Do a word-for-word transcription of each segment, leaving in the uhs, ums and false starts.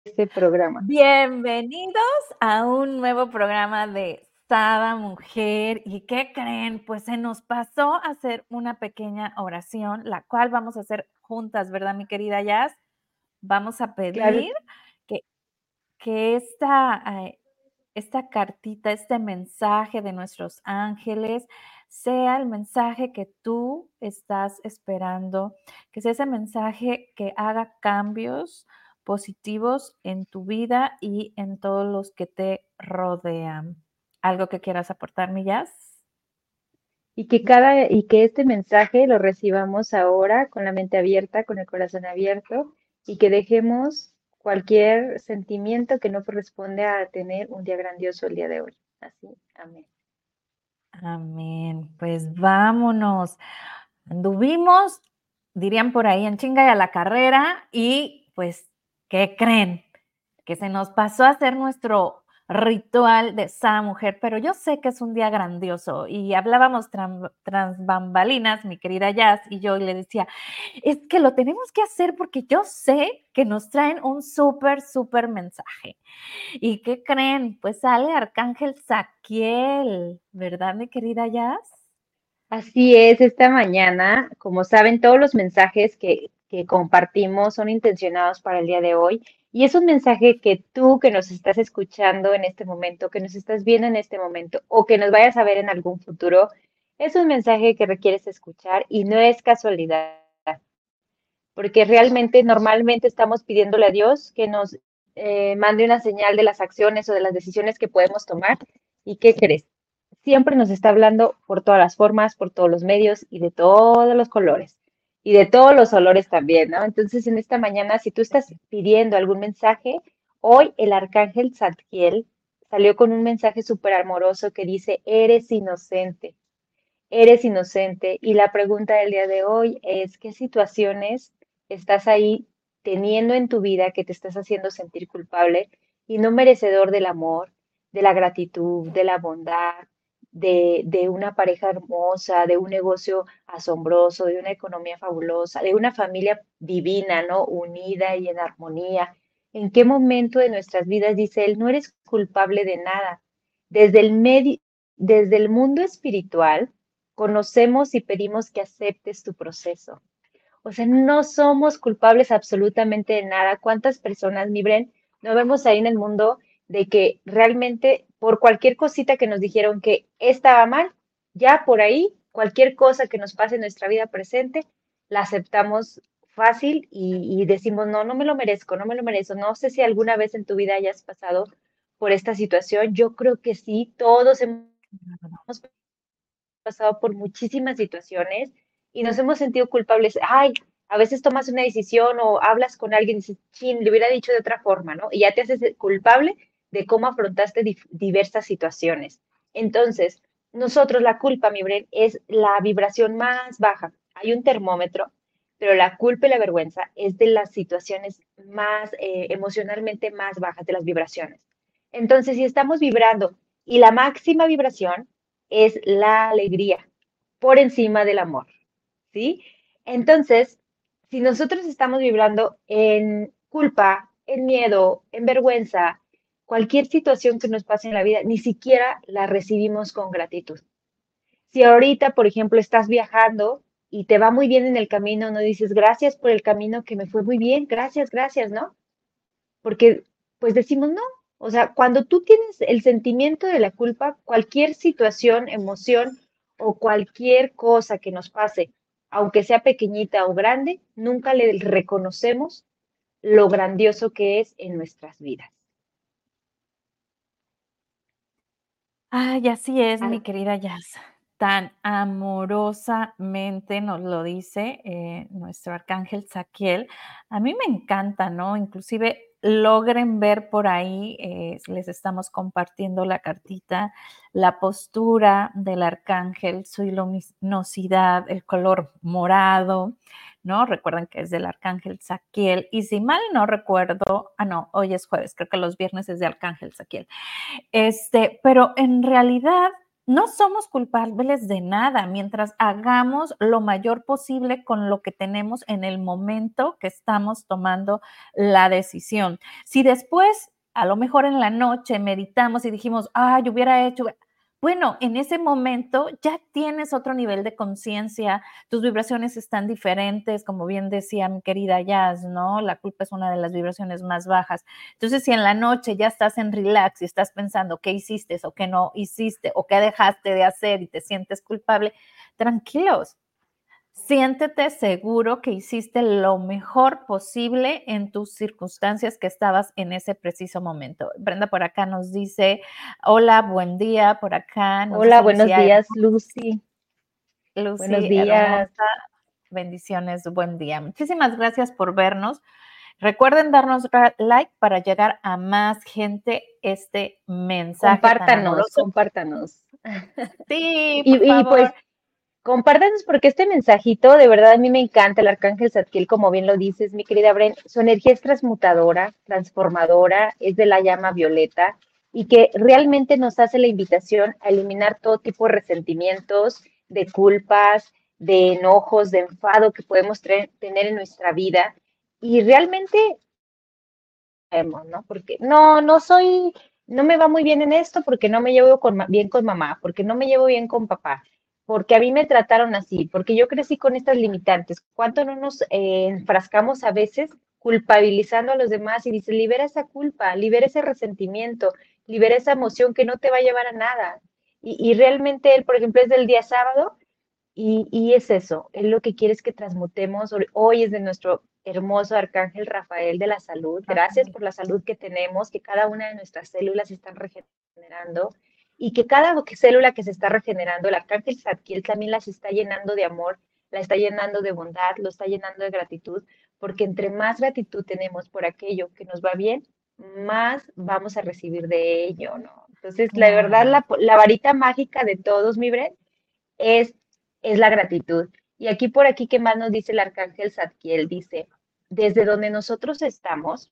este programa. Bienvenidos a un nuevo programa de Sada Mujer. ¿Y qué creen? Pues se nos pasó a hacer una pequeña oración, la cual vamos a hacer juntas, ¿verdad, mi querida Jazz? Vamos a Claro. pedir que, que esta, eh, esta cartita, este mensaje de nuestros ángeles, sea el mensaje que tú estás esperando, que sea ese mensaje que haga cambios positivos en tu vida y en todos los que te rodean. ¿Algo que quieras aportar, Millas? Y que cada, y que este mensaje lo recibamos ahora con la mente abierta, con el corazón abierto, y que dejemos cualquier sentimiento que no corresponde a tener un día grandioso el día de hoy. Así, amén. Amén. Pues vámonos. Anduvimos, dirían por ahí, en chinga y a la carrera y pues, ¿qué creen? Que se nos pasó a hacer nuestro ritual de esa mujer, pero yo sé que es un día grandioso y hablábamos tras, tras bambalinas, mi querida Jazz y yo, y le decía, es que lo tenemos que hacer porque yo sé que nos traen un súper, súper mensaje. ¿Y qué creen? Pues sale Arcángel Zaquiel, ¿verdad, mi querida Jazz? Así es, esta mañana, como saben, todos los mensajes que, que compartimos son intencionados para el día de hoy. Y es un mensaje que tú que nos estás escuchando en este momento, que nos estás viendo en este momento o que nos vayas a ver en algún futuro, es un mensaje que requieres escuchar y no es casualidad, porque realmente normalmente estamos pidiéndole a Dios que nos eh, mande una señal de las acciones o de las decisiones que podemos tomar. ¿Y qué crees? Siempre nos está hablando por todas las formas, por todos los medios y de todos los colores y de todos los olores también, ¿no? Entonces, en esta mañana, si tú estás pidiendo algún mensaje, hoy el arcángel Zadkiel salió con un mensaje súper amoroso que dice, eres inocente, eres inocente. Y la pregunta del día de hoy es, ¿qué situaciones estás ahí teniendo en tu vida que te estás haciendo sentir culpable y no merecedor del amor, de la gratitud, de la bondad, de, de una pareja hermosa, de un negocio asombroso, de una economía fabulosa, de una familia divina, ¿no? Unida y en armonía? ¿En qué momento de nuestras vidas dice él, no eres culpable de nada? Desde el medio, desde el mundo espiritual, conocemos y pedimos que aceptes tu proceso. O sea, no somos culpables absolutamente de nada. ¿Cuántas personas, mi Bren, no vemos ahí en el mundo de que realmente por cualquier cosita que nos dijeron que estaba mal, ya por ahí, cualquier cosa que nos pase en nuestra vida presente, la aceptamos fácil y, y decimos, no, no me lo merezco, no me lo merezco. No sé si alguna vez en tu vida hayas pasado por esta situación. Yo creo que sí, todos hemos pasado por muchísimas situaciones y nos hemos sentido culpables. Ay, a veces tomas una decisión o hablas con alguien y dices, chin, le hubiera dicho de otra forma, ¿no? Y ya te haces culpable de cómo afrontaste dif- diversas situaciones. Entonces, nosotros la culpa, mi Bren, es la vibración más baja. Hay un termómetro, pero la culpa y la vergüenza es de las situaciones más eh, emocionalmente más bajas de las vibraciones. Entonces, si estamos vibrando y la máxima vibración es la alegría por encima del amor, ¿sí? Entonces, si nosotros estamos vibrando en culpa, en miedo, en vergüenza, cualquier situación que nos pase en la vida, ni siquiera la recibimos con gratitud. Si ahorita, por ejemplo, estás viajando y te va muy bien en el camino, no dices gracias por el camino que me fue muy bien, gracias, gracias, ¿no? Porque pues decimos no. O sea, cuando tú tienes el sentimiento de la culpa, cualquier situación, emoción o cualquier cosa que nos pase, aunque sea pequeñita o grande, nunca le reconocemos lo grandioso que es en nuestras vidas. Ay, así es, Ah, mi querida Jazz. Tan amorosamente nos lo dice eh, nuestro arcángel Zaquiel. A mí me encanta, ¿no? Inclusive logren ver por ahí, eh, les estamos compartiendo la cartita, la postura del arcángel, su luminosidad, el color morado, ¿no? Recuerden que es del arcángel Zaquiel. Y si mal no recuerdo, ah, no, hoy es jueves, creo que los viernes es de arcángel Zaquiel. Este, pero en realidad No somos culpables de nada mientras hagamos lo mayor posible con lo que tenemos en el momento que estamos tomando la decisión. Si después, a lo mejor en la noche, meditamos y dijimos, ah, yo hubiera hecho, bueno, en ese momento ya tienes otro nivel de conciencia, tus vibraciones están diferentes, como bien decía mi querida Jazz, ¿no? La culpa es una de las vibraciones más bajas. Entonces, si en la noche ya estás en relax y estás pensando qué hiciste o qué no hiciste o qué dejaste de hacer y te sientes culpable, tranquilos. Siéntete seguro que hiciste lo mejor posible en tus circunstancias que estabas en ese preciso momento. Brenda por acá nos dice, hola, buen día, por acá nos Hola, dice buenos Lucía, días, Lucy. Buenos Lucy, días. hermosa, bendiciones, buen día. Muchísimas gracias por vernos. Recuerden darnos like para llegar a más gente este mensaje tan Compártanos, amoroso. compártanos. Sí, por Y, y pues favor. compártanos porque este mensajito de verdad a mí me encanta, el Arcángel Zadkiel, como bien lo dices, mi querida Bren, su energía es transmutadora, transformadora, es de la llama violeta y que realmente nos hace la invitación a eliminar todo tipo de resentimientos, de culpas, de enojos, de enfado que podemos tre- tener en nuestra vida. Y realmente sabemos, ¿no? Porque no, no soy, no me va muy bien en esto porque no me llevo con, ma- bien con mamá, porque no me llevo bien con papá, porque a mí me trataron así, porque yo crecí con estas limitantes. ¿Cuánto no nos eh, enfrascamos a veces culpabilizando a los demás y dice, libera esa culpa, libera ese resentimiento, libera esa emoción que no te va a llevar a nada? Y, y realmente él, por ejemplo, es del día sábado y, y es eso, él lo que quiere es que transmutemos. Hoy hoy es de nuestro hermoso arcángel Rafael de la salud. Gracias por la salud que tenemos, que cada una de nuestras células se están regenerando y que cada célula que se está regenerando, el arcángel Zadkiel también las está llenando de amor, la está llenando de bondad, lo está llenando de gratitud, porque entre más gratitud tenemos por aquello que nos va bien, más vamos a recibir de ello, ¿no? Entonces, la verdad, Claro. la, la varita mágica de todos, mi Bren, es, es la gratitud. Y aquí por aquí, ¿qué más nos dice el arcángel Zadkiel? Dice, desde donde nosotros estamos,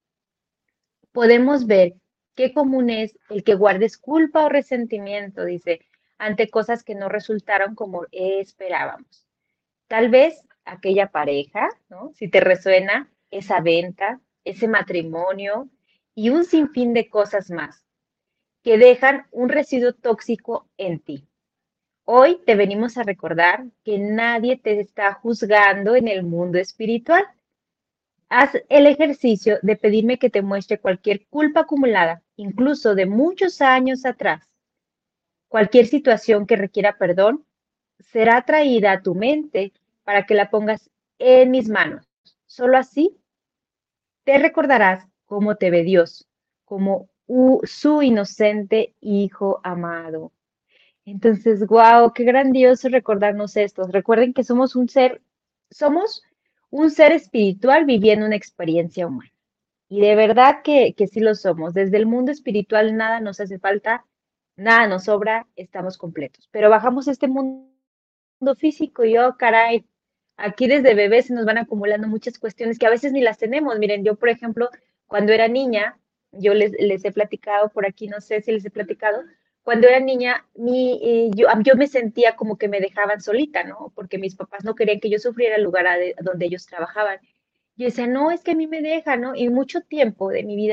podemos ver qué común es el que guardes culpa o resentimiento, dice, ante cosas que no resultaron como esperábamos. Tal vez aquella pareja, ¿no? Si te resuena esa venta, ese matrimonio y un sinfín de cosas más que dejan un residuo tóxico en ti. Hoy te venimos a recordar que nadie te está juzgando en el mundo espiritual. Haz el ejercicio de pedirme que te muestre cualquier culpa acumulada, incluso de muchos años atrás. Cualquier situación que requiera perdón será traída a tu mente para que la pongas en mis manos. Solo así te recordarás cómo te ve Dios, como u- su inocente Hijo amado. Entonces, wow, qué grandioso recordarnos esto. Recuerden que somos un ser, somos un ser espiritual viviendo una experiencia humana. Y de verdad que, que sí lo somos. Desde el mundo espiritual nada nos hace falta, nada nos sobra, estamos completos. Pero bajamos a este mundo físico y oh, caray, aquí desde bebés se nos van acumulando muchas cuestiones que a veces ni las tenemos. Miren, yo, por ejemplo, cuando era niña, yo les, les he platicado por aquí, no sé si les he platicado, cuando era niña, mi, eh, yo, yo me sentía como que me dejaban solita, ¿no? Porque mis papás no querían que yo sufriera el lugar a de- donde ellos trabajaban. Yo decía, no, es que a mí me dejan, ¿no? Y mucho tiempo de mi vida.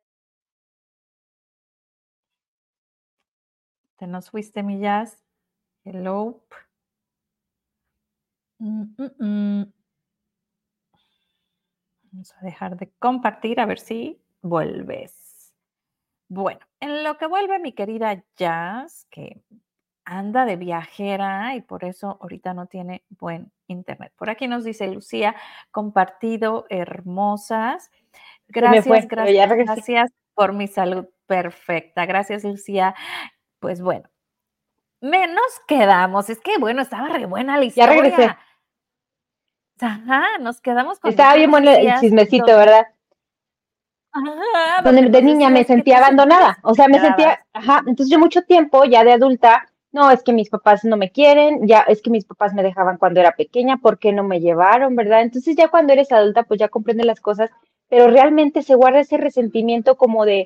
Te nos fuiste, mi Jazz. Hello. Mm, mm, mm. Vamos a dejar de compartir a ver si vuelves. Bueno, en lo que vuelve mi querida Jazz, que anda de viajera y por eso ahorita no tiene buen internet. Por aquí nos dice Lucía, compartido, hermosas. Se me Gracias, fue, pero ya gracias, regresé. gracias por mi salud perfecta. Gracias, Lucía. Pues bueno, me, nos quedamos. Es que bueno, estaba re buena la Ya regresé. historia. Ajá, nos quedamos cuando Estaba tú bien nos bueno el decías, chismecito, donde, ¿verdad? ajá, Donde donde de nos niña me decías que tú sentía sentías abandonada, o que te sea, me quedabas. sentía, ajá, entonces yo mucho tiempo ya de adulta, no, es que mis papás no me quieren, ya es que mis papás me dejaban cuando era pequeña, ¿por qué no me llevaron, verdad? Entonces ya cuando eres adulta, pues ya comprendes las cosas, pero realmente se guarda ese resentimiento como de,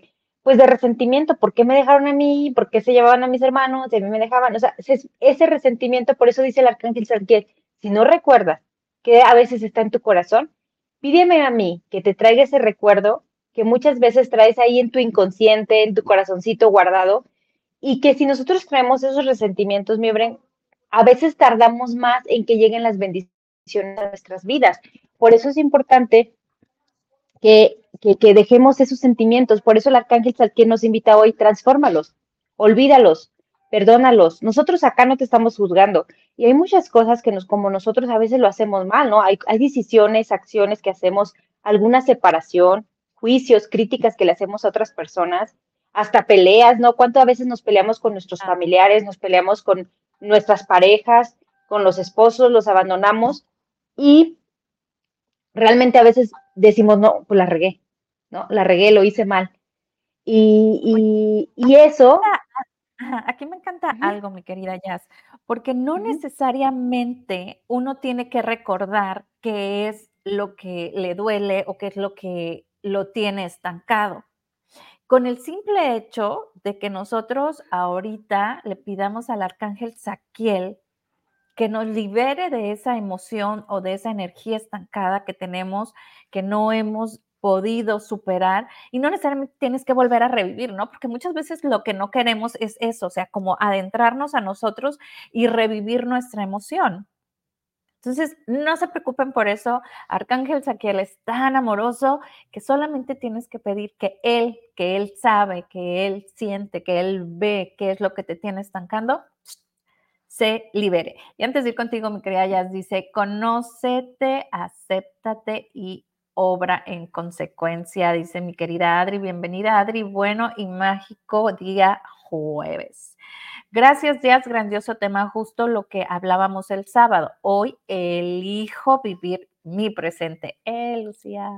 pues de resentimiento, ¿por qué me dejaron a mí? ¿Por qué se llevaban a mis hermanos? Y a mí me dejaban, o sea, ese, ese resentimiento, por eso dice el arcángel Zadkiel, si no recuerdas que a veces está en tu corazón, pídeme a mí que te traiga ese recuerdo que muchas veces traes ahí en tu inconsciente, en tu corazoncito guardado, y que si nosotros traemos esos resentimientos, mi Bren, a veces tardamos más en que lleguen las bendiciones a nuestras vidas. Por eso es importante que, que, que dejemos esos sentimientos. Por eso el arcángel Zadkiel nos invita hoy, transfórmalos, olvídalos, perdónalos. Nosotros acá no te estamos juzgando. Y hay muchas cosas que nos, como nosotros a veces lo hacemos mal, ¿no? Hay, hay decisiones, acciones que hacemos, alguna separación, juicios, críticas que le hacemos a otras personas, hasta peleas, ¿no? ¿Cuántas veces nos peleamos con nuestros Ah, familiares, nos peleamos con nuestras parejas, con los esposos, los abandonamos? Y realmente a veces decimos, no, pues la regué, ¿no? La regué, lo hice mal. oye, Y, y, y eso, ah, ajá, aquí me encanta ujú, algo, mi querida Jazz, porque no ujú, necesariamente uno tiene que recordar qué es lo que le duele o qué es lo que lo tiene estancado. Con el simple hecho de que nosotros ahorita le pidamos al arcángel Zadkiel que nos libere de esa emoción o de esa energía estancada que tenemos, que no hemos podido superar y no necesariamente tienes que volver a revivir, ¿no? Porque muchas veces lo que no queremos es eso, o sea, como adentrarnos a nosotros y revivir nuestra emoción. Entonces, no se preocupen por eso. Arcángel Zadkiel es tan amoroso que solamente tienes que pedir que él, que él sabe, que él siente, que él ve qué es lo que te tiene estancando, se libere. Y antes de ir contigo, mi querida Jazz dice, conócete, acéptate y obra en consecuencia, dice mi querida Adri. Bienvenida, Adri. Bueno y mágico día jueves. Gracias, Jazz. Grandioso tema, justo lo que hablábamos el sábado. Hoy elijo vivir mi presente. Eh, Lucía.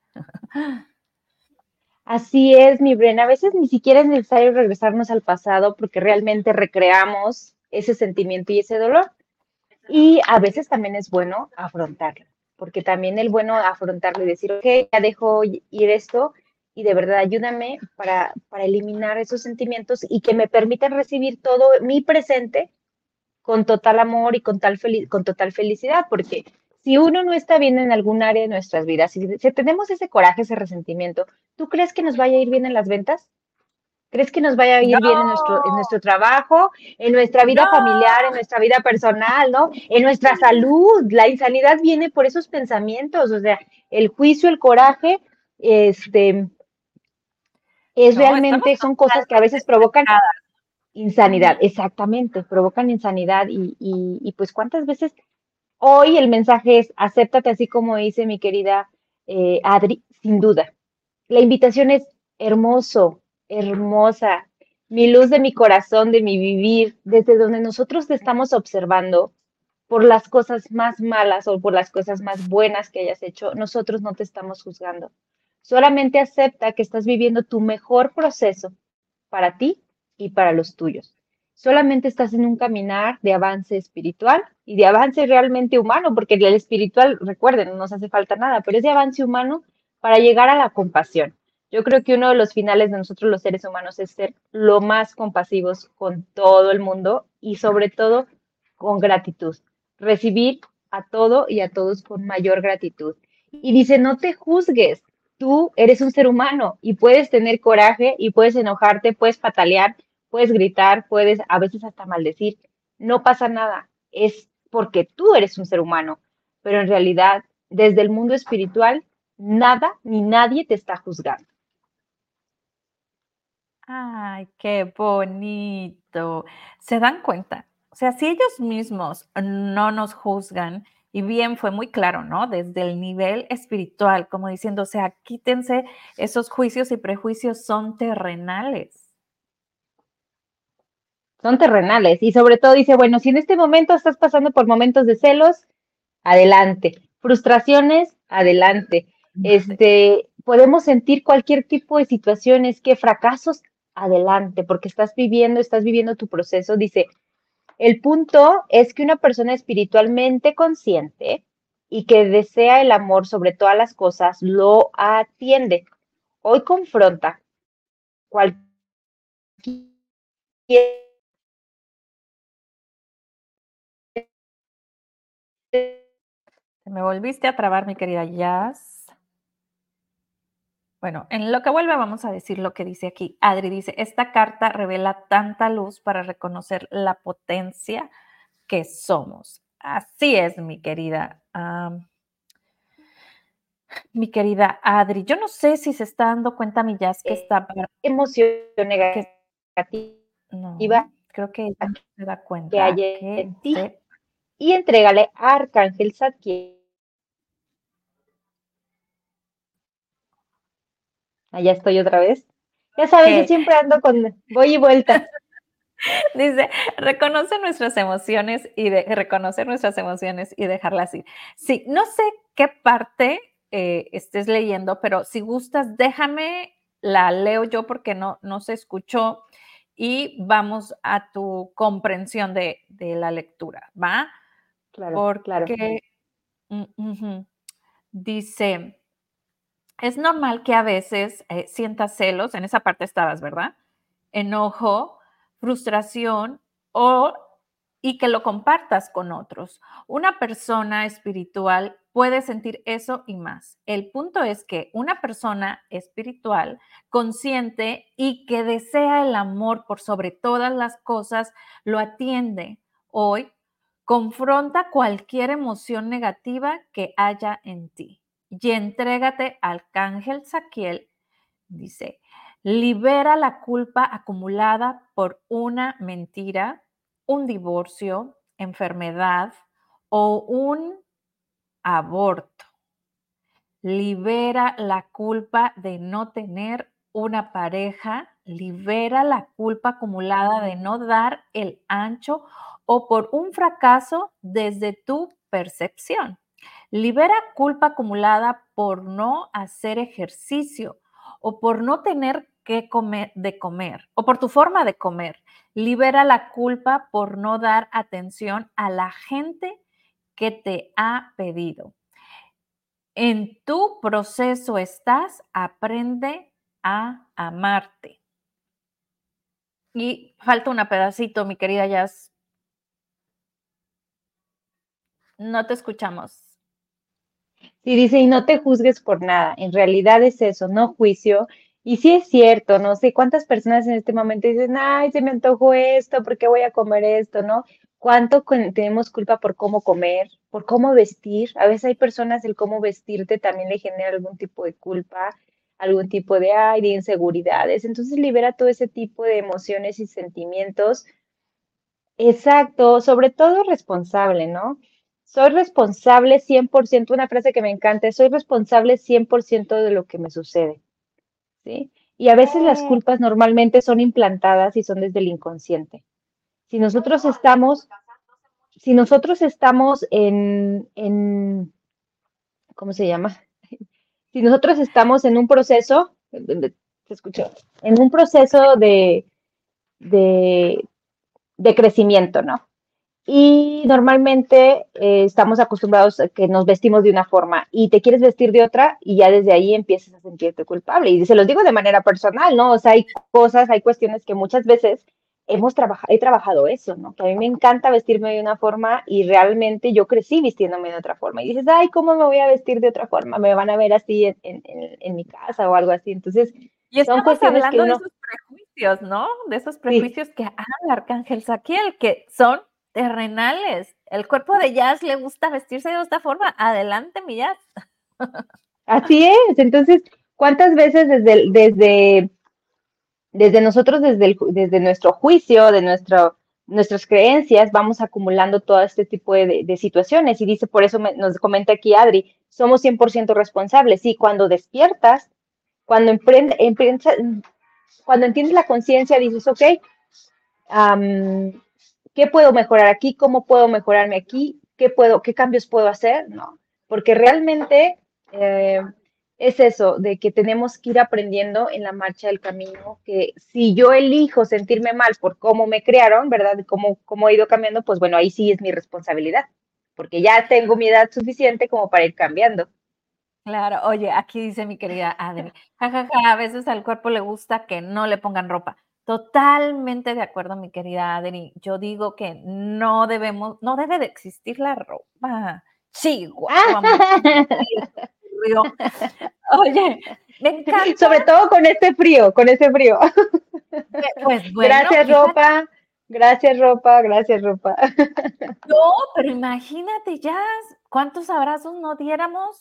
así es, mi Bren. A veces ni siquiera es necesario regresarnos al pasado porque realmente recreamos ese sentimiento y ese dolor. Y a veces también es bueno afrontarlo, porque también es bueno afrontarlo y decir, ok, ya dejo ir esto y de verdad ayúdame para, para eliminar esos sentimientos y que me permitan recibir todo mi presente con total amor y con, tal fel con total felicidad, porque si uno no está bien en algún área de nuestras vidas, si, si tenemos ese coraje, ese resentimiento, ¿tú crees que nos vaya a ir bien en las ventas? ¿Crees que nos vaya a No, ir bien en nuestro, en nuestro trabajo, en nuestra vida no. familiar, en nuestra vida personal, ¿no? En nuestra salud. La insanidad viene por esos pensamientos, o sea, el juicio, el coraje, este, es No, estamos realmente, son cosas que a totalmente veces provocan estancadas. insanidad, Ujú. exactamente, provocan insanidad y, y, y pues cuántas veces hoy el mensaje es acéptate así como dice mi querida eh, Adri, sin duda. La invitación es hermoso, hermosa, mi luz de mi corazón, de mi vivir, desde donde nosotros te estamos observando por las cosas más malas o por las cosas más buenas que hayas hecho, nosotros no te estamos juzgando. Solamente acepta que estás viviendo tu mejor proceso para ti y para los tuyos. Solamente estás en un caminar de avance espiritual y de avance realmente humano, porque el espiritual, recuerden, no nos hace falta nada, pero es de avance humano para llegar a la compasión. Yo creo que uno de los finales de nosotros los seres humanos es ser lo más compasivos con todo el mundo y sobre todo con gratitud. Recibir a todo y a todos con mayor gratitud. Y dice, no te juzgues, tú eres un ser humano y puedes tener coraje y puedes enojarte, puedes patalear, puedes gritar, puedes a veces hasta maldecir. No pasa nada, es porque tú eres un ser humano, pero en realidad desde el mundo espiritual nada ni nadie te está juzgando. Ay, qué bonito. ¿Se dan cuenta? O sea, si ellos mismos no nos juzgan, y bien fue muy claro, ¿no? Desde el nivel espiritual, como diciendo, o sea, quítense esos juicios y prejuicios, son terrenales. Son terrenales y sobre todo dice, bueno, si en este momento estás pasando por momentos de celos, adelante. Frustraciones, adelante. Ándale. Este, podemos sentir cualquier tipo de situaciones, que fracasos, adelante, porque estás viviendo, estás viviendo tu proceso. Dice, el punto es que una persona espiritualmente consciente y que desea el amor sobre todas las cosas lo atiende. Hoy confronta cualquier Te me volviste a trabar, mi querida Jazz. Bueno, en lo que vuelve vamos a decir lo que dice aquí. Adri dice, esta carta revela tanta luz para reconocer la potencia que somos. Así es, mi querida, um, mi querida Adri. Yo no sé si se está dando cuenta mi Jazz que está... emoción Que, negativa no, creo que ella no se da que cuenta hay que en ti te... y entrégale a Arcángel Zadkiel. Allá estoy otra vez. Ya sabes, yo Okay. siempre ando con voy y vuelta. Dice, reconoce nuestras emociones y de, reconocer nuestras emociones y dejarlas ir. Sí, no sé qué parte eh, estés leyendo, pero si gustas, déjame, la leo yo porque no, no se escuchó y vamos a tu comprensión de, de la lectura, ¿va? Claro, claro. Porque uh, uh, dice, es normal que a veces eh, sientas celos, en esa parte estabas, ¿verdad? Enojo, frustración o y que lo compartas con otros. Una persona espiritual puede sentir eso y más. El punto es que una persona espiritual, consciente y que desea el amor por sobre todas las cosas, lo atiende hoy, confronta cualquier emoción negativa que haya en ti y entrégate al Arcángel Zadkiel. Dice, libera la culpa acumulada por una mentira, un divorcio, enfermedad o un aborto. Libera la culpa de no tener una pareja, libera la culpa acumulada de no dar el ancho o por un fracaso desde tu percepción. Libera culpa acumulada por no hacer ejercicio o por no tener que comer de comer o por tu forma de comer. Libera la culpa por no dar atención a la gente que te ha pedido. En tu proceso estás, aprende a amarte. Y falta un pedacito, mi querida Jazz. No te escuchamos. Sí, dice, y no te juzgues por nada. En realidad es eso, no juicio. Y sí es cierto, no sé cuántas personas en este momento dicen, ay, se me antojó esto, ¿por qué voy a comer esto? ¿No? ¿Cuánto con- tenemos culpa por cómo comer, por cómo vestir? A veces hay personas el cómo vestirte también le genera algún tipo de culpa, algún tipo de, ay, de inseguridades. Entonces libera todo ese tipo de emociones y sentimientos. Exacto, sobre todo responsable, ¿no? Soy responsable cien por ciento, una frase que me encanta, es, soy responsable cien por ciento de lo que me sucede, ¿sí? Y a veces las Eh, culpas normalmente son implantadas y son desde el inconsciente. Si nosotros estamos, si nosotros estamos en, en, ¿cómo se llama? Si nosotros estamos en un proceso, te escucho, en un proceso de, de, de crecimiento, ¿no? Y normalmente eh, estamos acostumbrados a que nos vestimos de una forma y te quieres vestir de otra y ya desde ahí empiezas a sentirte culpable. Y se los digo de manera personal, ¿no? O sea, hay cosas, hay cuestiones que muchas veces hemos trabajado, he trabajado eso, ¿no? Que a mí me encanta vestirme de una forma y realmente yo crecí vistiéndome de otra forma. Y dices, ay, ¿cómo me voy a vestir de otra forma? Me van a ver así en, en, en, en mi casa o algo así. Entonces, y son estamos cuestiones que hablando de uno, esos prejuicios, ¿no? De esos sí, prejuicios que habla Arcángel Zadkiel, que son terrenales. El cuerpo de Jazz le gusta vestirse de esta forma. Adelante, mi Jazz. así es. Entonces, ¿cuántas veces desde, desde desde nosotros, desde, el, desde nuestro juicio, de nuestro, nuestras creencias, vamos acumulando todo este tipo de, de situaciones? Y dice, por eso me, nos comenta aquí Adri, somos cien por ciento responsables. Y cuando despiertas, cuando, emprende, empieza, cuando entiendes la conciencia, dices, ok, um, ¿qué puedo mejorar aquí? ¿Cómo puedo mejorarme aquí? ¿Qué, puedo, qué cambios puedo hacer? No, porque realmente eh, es eso, de que tenemos que ir aprendiendo en la marcha del camino, que si yo elijo sentirme mal por cómo me criaron, ¿verdad? Cómo, cómo he ido cambiando, pues bueno, ahí sí es mi responsabilidad, porque ya tengo mi edad suficiente como para ir cambiando. Claro, oye, aquí dice mi querida Adri, jajaja, a veces al cuerpo le gusta que no le pongan ropa. Totalmente de acuerdo, mi querida Adri. Yo digo que no debemos, no debe de existir la ropa. Chihuahua, muchísimo frío. Oye, me encanta, Sobre todo con este frío, con este frío. eh, pues bueno, Gracias, fíjate, ropa. Gracias, ropa. Gracias, ropa. no, pero imagínate ya, ¿cuántos abrazos no diéramos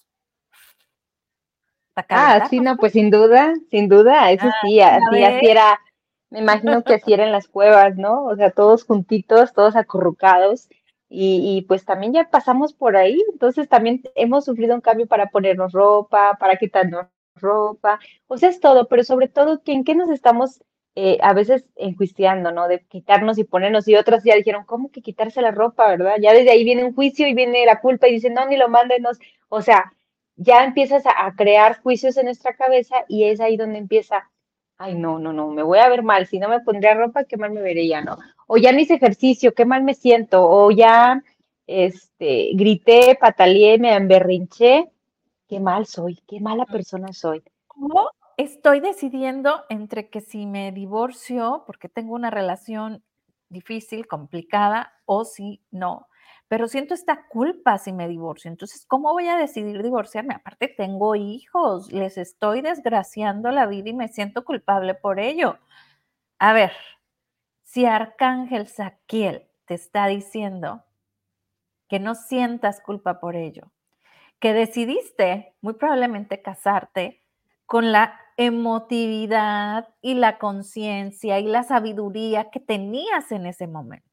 para Ah, sí, calentarnos, no, pues? pues sin duda, sin duda, eso sí, ¿Ya así, ves? así era, me imagino que así era en las cuevas, ¿no? O sea, todos juntitos, todos acurrucados, y, y pues también ya pasamos por ahí, entonces también hemos sufrido un cambio para ponernos ropa, para quitarnos ropa, o sea, es todo, pero sobre todo, ¿en qué nos estamos eh, a veces enjuiciando, ¿no? De quitarnos y ponernos, y otras ya dijeron, ¿cómo que quitarse la ropa, verdad? Ya desde ahí viene un juicio y viene la culpa y dicen, no, ni lo mándenos, o sea ya empiezas a, a crear juicios en nuestra cabeza y es ahí donde empieza, ay, no, no, no, me voy a ver mal, si no me pondría ropa, qué mal me vería, ¿no? O ya no hice ejercicio, qué mal me siento, o ya, este, grité, pataleé, me emberrinché, qué mal soy, qué mala persona soy. Yo estoy decidiendo entre que si me divorcio, porque tengo una relación difícil, complicada, o si no. Pero siento esta culpa si me divorcio. Entonces, ¿cómo voy a decidir divorciarme? Aparte, tengo hijos, les estoy desgraciando la vida y me siento culpable por ello. A ver, si Arcángel Saquiel te está diciendo que no sientas culpa por ello, que decidiste muy probablemente casarte con la emotividad y la conciencia y la sabiduría que tenías en ese momento.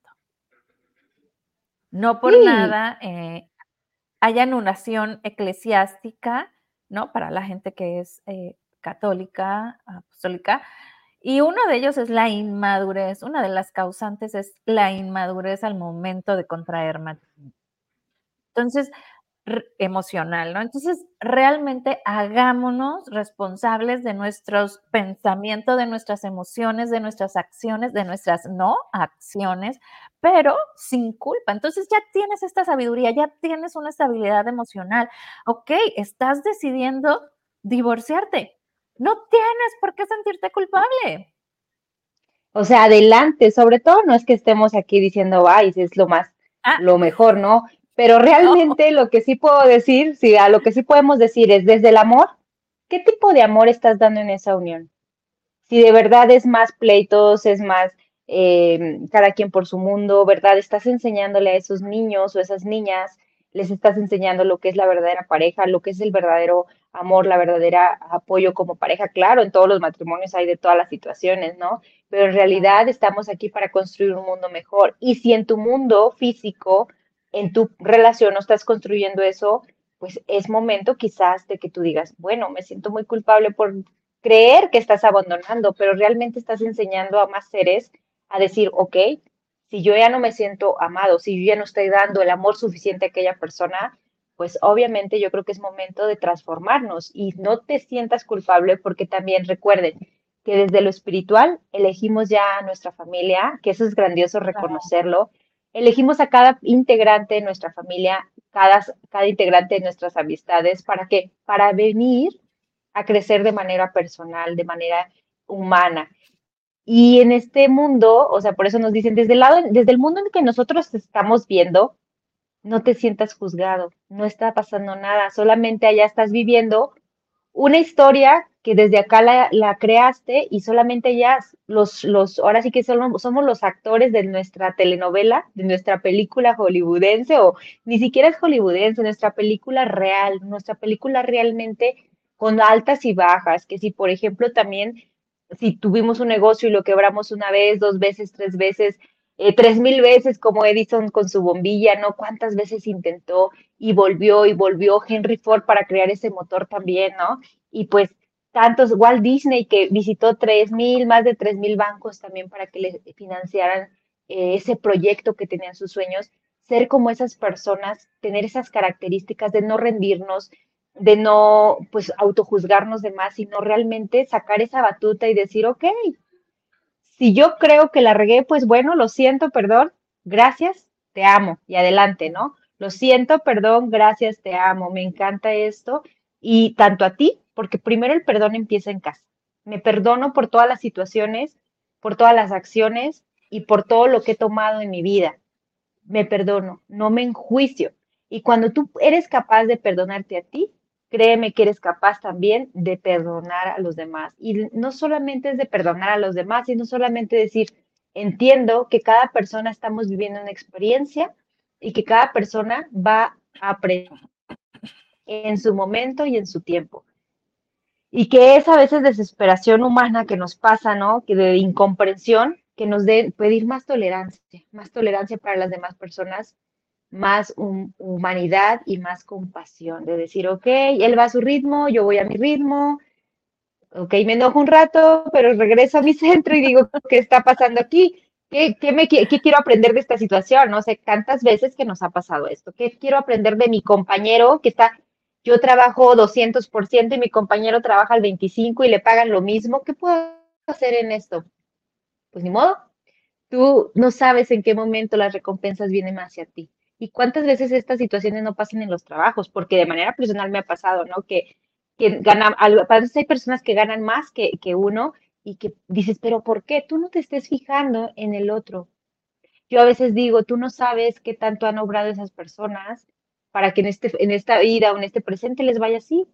No por Sí, nada eh, hay anulación eclesiástica, ¿no? Para la gente que es eh, católica, apostólica, y uno de ellos es la inmadurez. Una de las causantes es la inmadurez al momento de contraer matrimonio. Entonces, r- emocional, ¿no? Entonces, realmente hagámonos responsables de nuestros pensamientos, de nuestras emociones, de nuestras acciones, de nuestras no acciones, pero sin culpa. Entonces ya tienes esta sabiduría, ya tienes una estabilidad emocional. Ok, estás decidiendo divorciarte. No tienes por qué sentirte culpable. o sea, adelante, sobre todo no es que estemos aquí diciendo, ay, es lo más, Ah, lo mejor, ¿no? Pero no. realmente lo que sí puedo decir, sí, a lo que sí podemos decir es desde el amor, ¿qué tipo de amor estás dando en esa unión? Si de verdad es más pleitos, es más eh, cada quien por su mundo, ¿verdad? Estás enseñándole a esos niños o esas niñas, les estás enseñando lo que es la verdadera pareja, lo que es el verdadero amor, la verdadera apoyo como pareja. Claro, en todos los matrimonios hay de todas las situaciones, ¿no? Pero en Claro, realidad estamos aquí para construir un mundo mejor. Y si en tu mundo físico, en tu relación no estás construyendo eso, pues es momento quizás de que tú digas, bueno, me siento muy culpable por creer que estás abandonando, pero realmente estás enseñando a más seres a decir, ok, si yo ya no me siento amado, si yo ya no estoy dando el amor suficiente a aquella persona, pues obviamente yo creo que es momento de transformarnos y no te sientas culpable porque también recuerden que desde lo espiritual elegimos ya a nuestra familia, que eso es grandioso claro. reconocerlo, elegimos a cada integrante de nuestra familia, cada, cada integrante de nuestras amistades, ¿para qué? Para venir a crecer de manera personal, de manera humana. Y en este mundo, o sea, por eso nos dicen, desde el lado, desde el mundo en que nosotros estamos viendo, no te sientas juzgado, no está pasando nada, solamente allá estás viviendo una historia que desde acá la, la creaste y solamente ya los, los, ahora sí que somos, somos los actores de nuestra telenovela, de nuestra película hollywoodense o ni siquiera es hollywoodense, nuestra película real, nuestra película realmente con altas y bajas, que si por ejemplo también si tuvimos un negocio y lo quebramos una vez, dos veces, tres veces, eh, tres mil veces como Edison con su bombilla, ¿no? ¿Cuántas veces intentó y volvió y volvió Henry Ford para crear ese motor también, ¿no? Y pues tantos, Walt Disney que visitó tres mil, más de tres mil bancos también para que le financiaran eh, ese proyecto que tenían sus sueños, ser como esas personas, tener esas características de no rendirnos, de no pues autojuzgarnos de más, sino realmente sacar esa batuta y decir, ok, si yo creo que la regué, pues bueno, lo siento, perdón, gracias, te amo y adelante, ¿no? Lo siento, perdón, gracias, te amo, me encanta esto y tanto a ti, porque primero el perdón empieza en casa. Me perdono por todas las situaciones, por todas las acciones y por todo lo que he tomado en mi vida. Me perdono, no me enjuicio. Y cuando tú eres capaz de perdonarte a ti, créeme que eres capaz también de perdonar a los demás. Y no solamente es de perdonar a los demás, sino solamente decir, entiendo que cada persona estamos viviendo una experiencia y que cada persona va a aprender en su momento y en su tiempo. Y que es a veces desesperación humana que nos pasa, ¿no? Que de incomprensión, que nos dé pedir más tolerancia, más tolerancia para las demás personas, más hum- humanidad y más compasión, de decir, ok, él va a su ritmo, yo voy a mi ritmo, ok, me enojo un rato, pero regreso a mi centro y digo, ¿qué está pasando aquí? ¿Qué, qué, me, qué, qué quiero aprender de esta situación? No sé, tantas veces que nos ha pasado esto. ¿Qué quiero aprender de mi compañero que está, yo trabajo doscientos por ciento y mi compañero trabaja al veinticinco por ciento y le pagan lo mismo? ¿Qué puedo hacer en esto? Pues ni modo, tú no sabes en qué momento las recompensas vienen hacia ti. Y cuántas veces estas situaciones no pasan en los trabajos, porque de manera personal me ha pasado, ¿no? Que, que gana, a veces hay personas que ganan más que, que uno y que dices, pero ¿por qué? Tú no te estés fijando en el otro. Yo a veces digo, tú no sabes qué tanto han obrado esas personas para que en, este, en esta vida o en este presente les vaya así.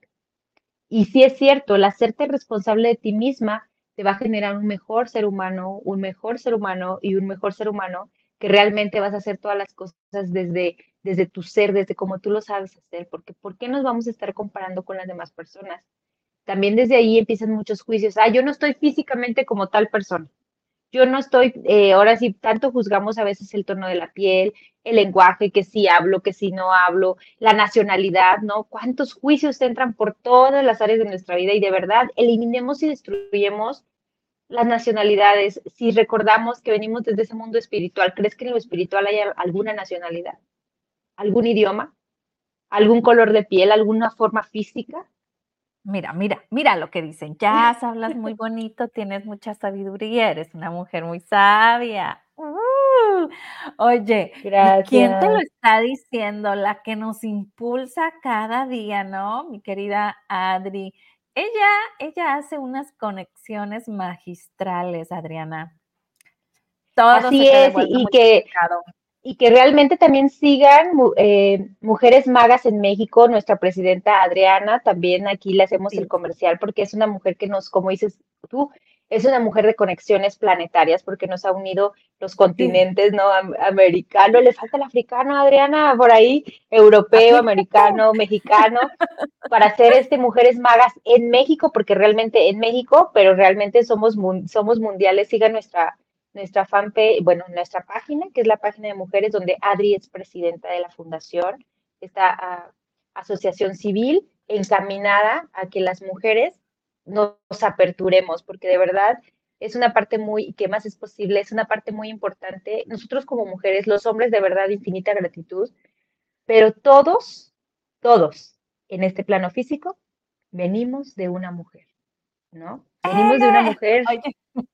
Y sí es cierto, el hacerte responsable de ti misma te va a generar un mejor ser humano, un mejor ser humano y un mejor ser humano que realmente vas a hacer todas las cosas desde, desde tu ser, desde como tú lo sabes hacer, porque ¿por qué nos vamos a estar comparando con las demás personas? También desde ahí empiezan muchos juicios. Ah, yo no estoy físicamente como tal persona. Yo no estoy, eh, ahora sí, tanto juzgamos a veces el tono de la piel, el lenguaje, que sí hablo, que sí no hablo, la nacionalidad, ¿no? ¿Cuántos juicios entran por todas las áreas de nuestra vida? Y de verdad, eliminemos y destruyemos las nacionalidades. Si recordamos que venimos desde ese mundo espiritual, ¿crees que en lo espiritual hay alguna nacionalidad? ¿Algún idioma? ¿Algún color de piel? ¿Alguna forma física? Mira, mira, mira lo que dicen. Jazz, hablas muy bonito, tienes mucha sabiduría, eres una mujer muy sabia. Uh, oye, ¿y quién te lo Gracias. está diciendo? La que nos impulsa cada día, ¿no? Mi querida Adri. Ella, ella hace unas conexiones magistrales, Adriana. Todo Así se te es, y, devuelve y que multiplicado. y que realmente también sigan mu- eh, Mujeres Magas en México, nuestra presidenta Adriana, también aquí le hacemos Sí, el comercial porque es una mujer que nos, como dices tú, es una mujer de conexiones planetarias porque nos ha unido los sí. continentes, ¿no? Am- americano, le falta el africano, Adriana, por ahí, europeo, Aplícate. americano, mexicano, para hacer este Mujeres Magas en México, porque realmente en México, pero realmente somos, mun- somos mundiales, sigan nuestra nuestra fanpage, bueno, nuestra página, que es la página de mujeres, donde Adri es presidenta de la fundación, esta ah, asociación civil encaminada a que las mujeres nos aperturemos, porque de verdad es una parte muy, que más es posible, es una parte muy importante. Nosotros como mujeres, los hombres de verdad, infinita gratitud, pero todos, todos en este plano físico, venimos de una mujer, ¿no? Venimos de una ¡Eh! mujer. Oye,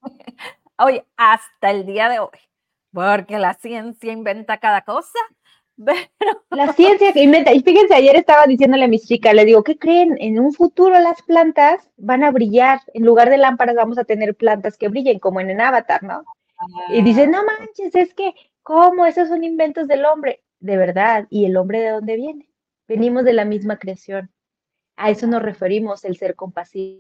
oye, hasta el día de hoy, porque la ciencia inventa cada cosa, pero La ciencia que inventa, y fíjense, ayer estaba diciéndole a mis chicas, les digo, ¿qué creen? En un futuro las plantas van a brillar, en lugar de lámparas vamos a tener plantas que brillen, como en el Avatar, ¿no? Y dicen, no Guau. manches, es que, ¿cómo? Esos son inventos del hombre. De verdad, ¿y el hombre de dónde viene? Venimos de la misma creación. A eso nos referimos, el ser compasivo.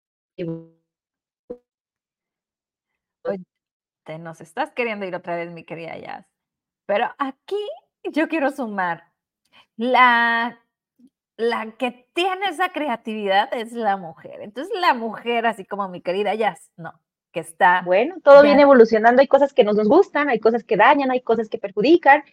Oye, te nos estás queriendo ir otra vez, mi querida Jazz. Pero aquí yo quiero sumar, la la que tiene esa creatividad es la mujer. Entonces, la mujer, así como mi querida Jazz, no, que está Bueno, todo ya. viene evolucionando, hay cosas que nos nos gustan, hay cosas que dañan, hay cosas que perjudican.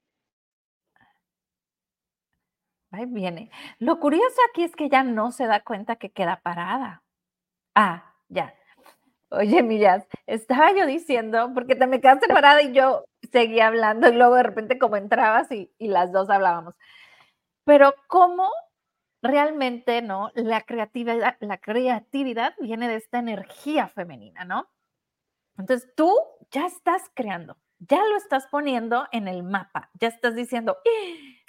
Ahí viene. Lo curioso aquí es que ella no se da cuenta que queda parada. Ah, ya. Oye, mi Jazz, estaba yo diciendo, porque te me quedaste parada y yo seguía hablando, y luego de repente como entrabas y y las dos hablábamos. Pero cómo realmente, ¿no? La creatividad la creatividad viene de esta energía femenina, ¿no? Entonces, tú ya estás creando, ya lo estás poniendo en el mapa, ya estás diciendo, ¡ah!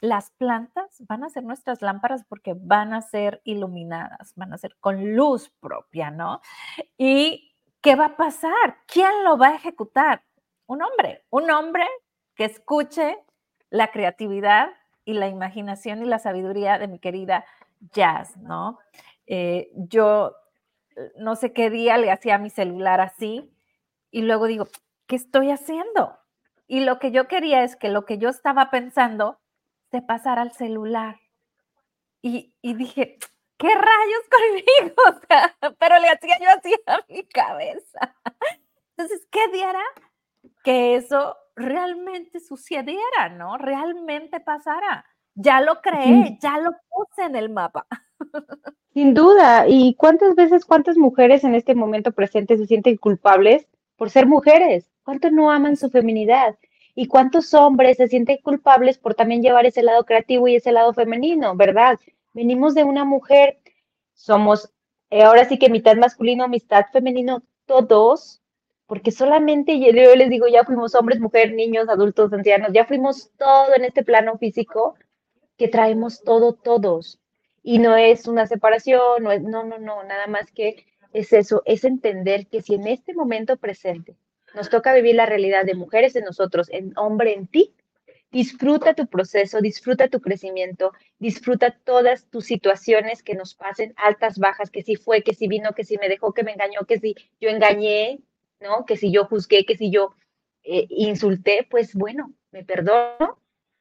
las plantas van a ser nuestras lámparas porque van a ser iluminadas, van a ser con luz propia, ¿no? ¿Y qué va a pasar? ¿Quién lo va a ejecutar? Un hombre, un hombre que escuche la creatividad y la imaginación y la sabiduría de mi querida Jazz, ¿no? Eh, yo no sé qué día le hacía a mi celular así y luego digo, ¿qué estoy haciendo? Y lo que yo quería es que lo que yo estaba pensando se pasara al celular. Y, y dije, ¿qué rayos conmigo? O sea, pero le hacía yo así a mi cabeza. Entonces, ¿qué diera que eso realmente sucediera, no? Realmente pasara. Ya lo creé, Sin, ya lo puse en el mapa. sin duda. ¿Y cuántas veces, cuántas mujeres en este momento presente se sienten culpables por ser mujeres? ¿Cuántos no aman su feminidad? ¿Y cuántos hombres se sienten culpables por también llevar ese lado creativo y ese lado femenino, verdad? Venimos de una mujer, somos eh, ahora sí que mitad masculino, mitad femenino, todos, porque solamente yo, yo les digo, ya fuimos hombres, mujeres, niños, adultos, ancianos, ya fuimos todo en este plano físico que traemos todo todos. Y no es una separación, no es, no, no, no, nada más que es eso, es entender que si en este momento presente nos toca vivir la realidad de mujeres en nosotros, en hombre en ti, disfruta tu proceso, disfruta tu crecimiento, disfruta todas tus situaciones que nos pasen, altas, bajas, que si fue, que si vino, que si me dejó, que me engañó, que si yo engañé, ¿no? Que si yo juzgué, que si yo eh, insulté, pues bueno, me perdono,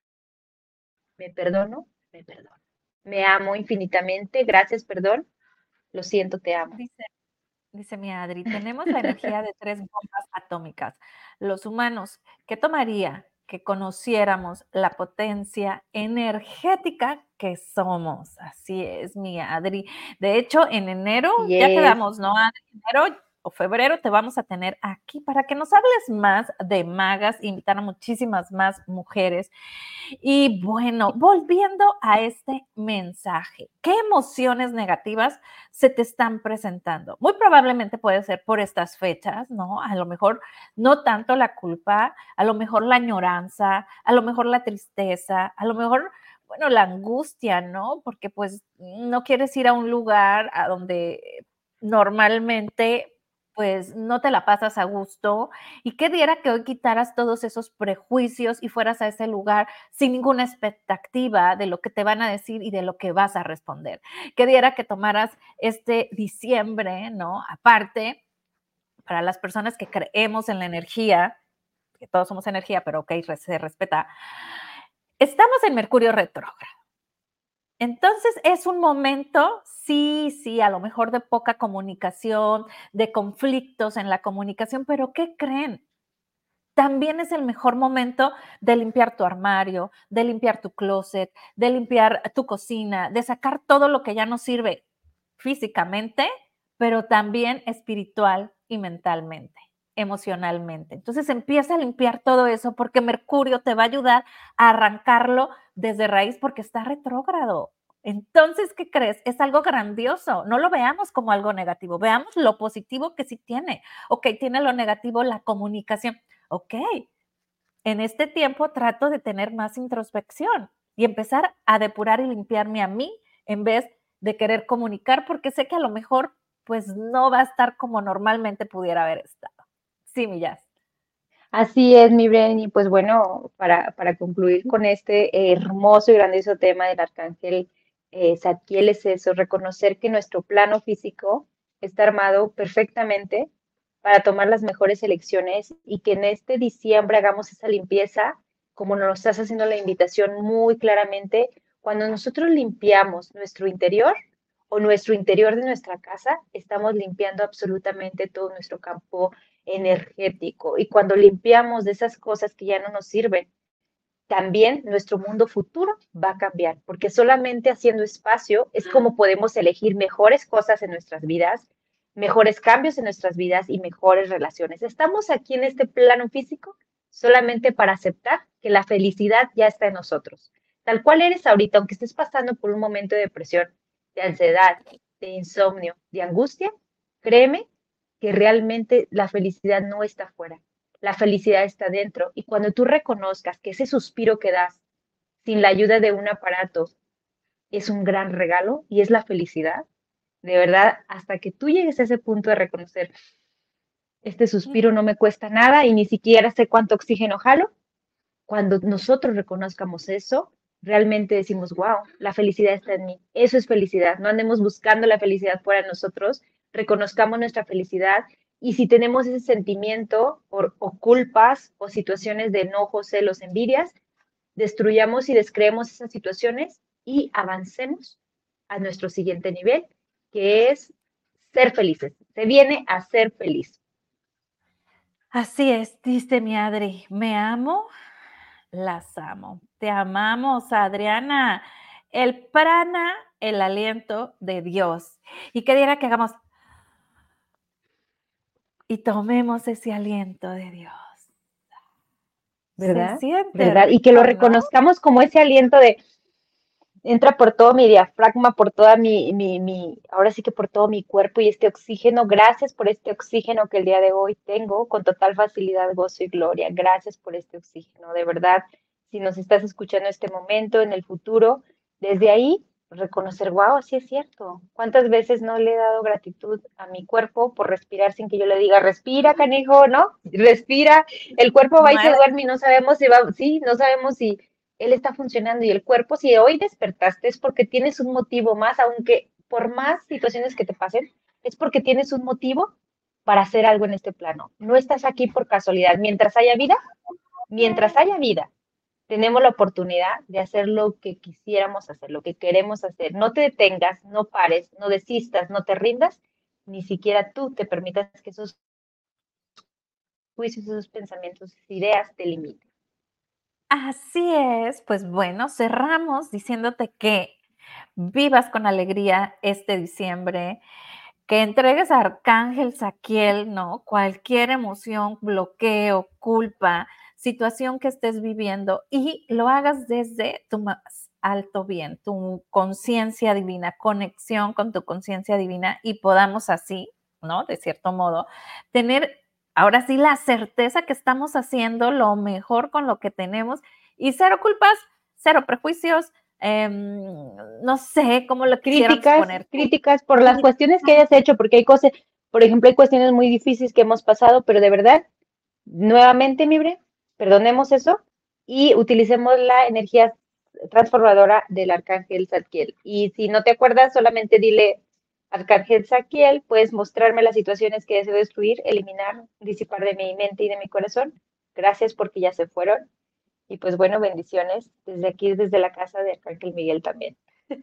me perdono, me perdono. Me amo infinitamente, gracias, perdón, lo siento, te amo. Dice, dice mi Adri, tenemos la energía de tres bombas atómicas. Los humanos, ¿qué tomaría que conociéramos la potencia energética que somos? Así es, mi Adri. De hecho, en enero Así ya es, quedamos, ¿no, Adri? Enero o febrero te vamos a tener aquí para que nos hables más de magas, invitar a muchísimas más mujeres. Y bueno, volviendo a este mensaje, ¿qué emociones negativas se te están presentando? Muy probablemente puede ser por estas fechas, ¿no? A lo mejor no tanto la culpa, a lo mejor la añoranza, a lo mejor la tristeza, a lo mejor, bueno, la angustia, ¿no? Porque pues no quieres ir a un lugar a donde normalmente pues no te la pasas a gusto y qué diera que hoy quitaras todos esos prejuicios y fueras a ese lugar sin ninguna expectativa de lo que te van a decir y de lo que vas a responder. Que diera que tomaras este diciembre, ¿no? Aparte, para las personas que creemos en la energía, que todos somos energía, pero ok, se respeta, estamos en Mercurio retrógrado. Entonces es un momento, sí, sí, a lo mejor de poca comunicación, de conflictos en la comunicación, pero ¿qué creen? También es el mejor momento de limpiar tu armario, de limpiar tu closet, de limpiar tu cocina, de sacar todo lo que ya no sirve físicamente, pero también espiritual y mentalmente, emocionalmente. Entonces empieza a limpiar todo eso porque Mercurio te va a ayudar a arrancarlo desde raíz porque está retrógrado. Entonces, ¿qué crees? Es algo grandioso. No lo veamos como algo negativo, veamos lo positivo que sí tiene. Ok, tiene lo negativo la comunicación. Ok, en este tiempo trato de tener más introspección y empezar a depurar y limpiarme a mí en vez de querer comunicar porque sé que a lo mejor pues no va a estar como normalmente pudiera haber estado. Sí, mi Jazz. así es, mi Bren, y pues bueno, para, para concluir con este hermoso y grandioso tema del arcángel eh, Zadkiel es eso, reconocer que nuestro plano físico está armado perfectamente para tomar las mejores elecciones y que en este diciembre hagamos esa limpieza, como nos estás haciendo la invitación muy claramente, cuando nosotros limpiamos nuestro interior o nuestro interior de nuestra casa, estamos limpiando absolutamente todo nuestro campo energético. Y cuando limpiamos de esas cosas que ya no nos sirven, también nuestro mundo futuro va a cambiar, porque solamente haciendo espacio es como podemos elegir mejores cosas en nuestras vidas, mejores cambios en nuestras vidas y mejores relaciones. Estamos aquí en este plano físico solamente para aceptar que la felicidad ya está en nosotros. Tal cual eres ahorita, aunque estés pasando por un momento de depresión, de ansiedad, de insomnio, de angustia, créeme que realmente la felicidad no está fuera, la felicidad está dentro. Y cuando tú reconozcas que ese suspiro que das sin la ayuda de un aparato es un gran regalo y es la felicidad. De verdad, hasta que tú llegues a ese punto de reconocer, este suspiro no me cuesta nada y ni siquiera sé cuánto oxígeno jalo, cuando nosotros reconozcamos eso, realmente decimos, wow, la felicidad está en mí. Eso es felicidad. No andemos buscando la felicidad fuera de nosotros, reconozcamos nuestra felicidad y si tenemos ese sentimiento o, o culpas o situaciones de enojo, celos, envidias, destruyamos y descreemos esas situaciones y avancemos a nuestro siguiente nivel, que es ser felices. Se viene a ser feliz. Así es, dice mi Adri, me amo, las amo. Te amamos, Adriana. El prana, el aliento de Dios. Y que diera que hagamos y tomemos ese aliento de Dios. Se ¿Verdad? siente ¿Verdad? Y que lo rico, ¿no? reconozcamos como ese aliento de entra por todo mi diafragma, por toda mi, mi, mi, ahora sí que por todo mi cuerpo y este oxígeno. Gracias por este oxígeno que el día de hoy tengo con total facilidad, gozo y gloria. Gracias por este oxígeno. De verdad, si nos estás escuchando en este momento, en el futuro, desde ahí reconocer, wow, así es cierto. ¿Cuántas veces no le he dado gratitud a mi cuerpo por respirar sin que yo le diga, respira, canijo, ¿no? Respira. El cuerpo va y se Mueve. duerme y no sabemos si va, sí, no sabemos si él está funcionando y el cuerpo, si hoy despertaste es porque tienes un motivo más, aunque por más situaciones que te pasen, es porque tienes un motivo para hacer algo en este plano. No estás aquí por casualidad. Mientras haya vida, mientras haya vida, tenemos la oportunidad de hacer lo que quisiéramos hacer, lo que queremos hacer. No te detengas, no pares, no desistas, no te rindas, ni siquiera tú te permitas que esos juicios, esos pensamientos, esas ideas te limiten. Así es, pues bueno, cerramos diciéndote que vivas con alegría este diciembre, que entregues a Arcángel Saquiel, ¿no? Cualquier emoción, bloqueo, culpa, situación que estés viviendo y lo hagas desde tu más alto bien, tu conciencia divina, conexión con tu conciencia divina y podamos así, ¿no? De cierto modo, tener ahora sí la certeza que estamos haciendo lo mejor con lo que tenemos y cero culpas, cero prejuicios, eh, no sé cómo lo quisiéramos Críticas, poner. críticas por las cuestiones que hayas hecho, porque hay cosas, por ejemplo, hay cuestiones muy difíciles que hemos pasado, pero de verdad, nuevamente, Mibre, perdonemos eso y utilicemos la energía transformadora del Arcángel Zadkiel. Y si no te acuerdas, solamente dile, Arcángel Zadkiel, puedes mostrarme las situaciones que deseo destruir, eliminar, disipar de mi mente y de mi corazón. Gracias porque ya se fueron. Y pues bueno, bendiciones desde aquí, desde la casa de Arcángel Miguel también.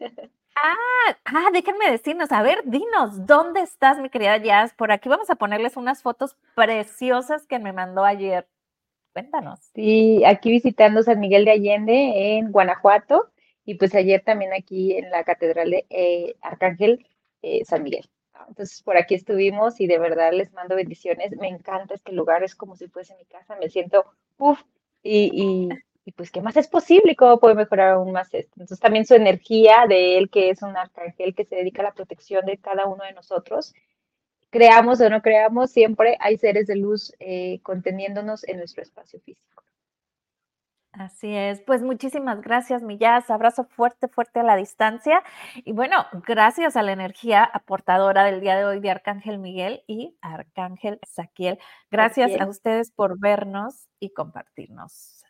Ah, ah, déjenme decirnos, a ver, dinos, ¿dónde estás, mi querida Jazz? Por aquí vamos a ponerles unas fotos preciosas que me mandó ayer. Cuéntanos. Sí, aquí visitando San Miguel de Allende en Guanajuato y pues ayer también aquí en la Catedral de eh, Arcángel eh, San Miguel. ¿No? Entonces por aquí estuvimos y de verdad les mando bendiciones. Me encanta este lugar, es como si fuese mi casa, me siento uff y, y, y pues qué más es posible y cómo puede mejorar aún más esto. Entonces también su energía de él que es un arcángel que se dedica a la protección de cada uno de nosotros creamos o no creamos, siempre hay seres de luz eh, conteniéndonos en nuestro espacio físico. Así es, pues muchísimas gracias, mi Jazz. Abrazo fuerte, fuerte a la distancia. Y bueno, gracias a la energía aportadora del día de hoy de Arcángel Miguel y Arcángel Saquiel. Gracias a Aquí ustedes por vernos y compartirnos.